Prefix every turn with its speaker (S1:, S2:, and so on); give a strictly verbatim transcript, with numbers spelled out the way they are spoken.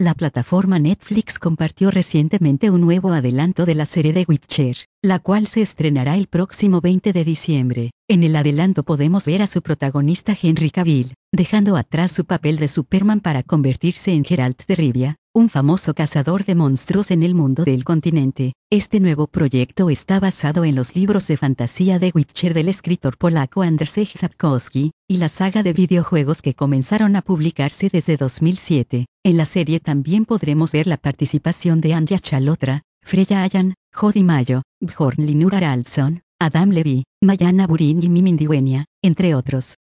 S1: La plataforma Netflix compartió recientemente un nuevo adelanto de la serie The Witcher, la cual se estrenará el próximo veinte de diciembre. En el adelanto podemos ver a su protagonista Henry Cavill, dejando atrás su papel de Superman para convertirse en Geralt de Rivia, un famoso cazador de monstruos en el mundo del continente. Este nuevo proyecto está basado en los libros de fantasía The Witcher del escritor polaco Andrzej Sapkowski, y la saga de videojuegos que comenzaron a publicarse desde dos mil siete. En la serie también podremos ver la participación de Anja Chalotra, Freya Allan, Jodi Mayo, Bjorn Linur Haraldsson, Adam Levy, Mayana Buring y Mimi Ndiwenya, entre otros.